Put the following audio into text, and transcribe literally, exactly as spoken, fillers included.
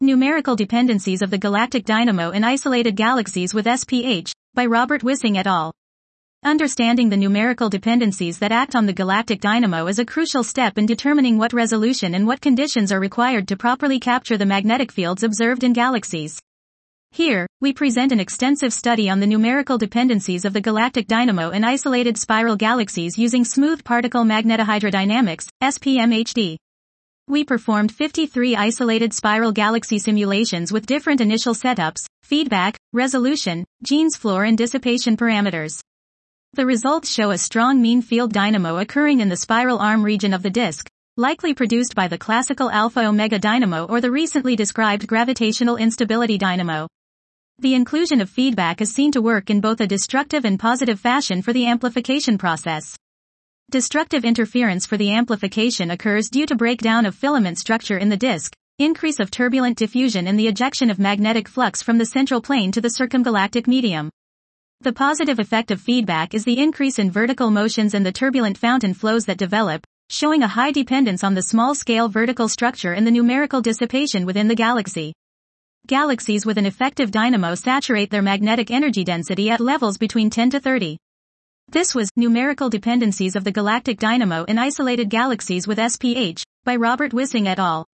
Numerical Dependencies of the Galactic Dynamo in Isolated Galaxies with S P H, by Robert Wissing et al. Understanding the numerical dependencies that act on the galactic dynamo is a crucial step in determining what resolution and what conditions are required to properly capture the magnetic fields observed in galaxies. Here, we present an extensive study on the numerical dependencies of the galactic dynamo in isolated spiral galaxies using smooth particle magnetohydrodynamics, S P M H D. We performed fifty-three isolated spiral galaxy simulations with different initial setups, feedback, resolution, Jeans floor and dissipation parameters. The results show a strong mean field dynamo occurring in the spiral arm region of the disk, likely produced by the classical alpha-omega dynamo or the recently described gravitational instability dynamo. The inclusion of feedback is seen to work in both a destructive and positive fashion for the amplification process. Destructive interference for the amplification occurs due to breakdown of filament structure in the disk, increase of turbulent diffusion and the ejection of magnetic flux from the central plane to the circumgalactic medium. The positive effect of feedback is the increase in vertical motions and the turbulent fountain flows that develop, showing a high dependence on the small-scale vertical structure and the numerical dissipation within the galaxy. Galaxies with an effective dynamo saturate their magnetic energy density at levels between ten to thirty. This was Numerical Dependencies of the Galactic Dynamo in Isolated Galaxies with S P H, by Robert Wissing et al.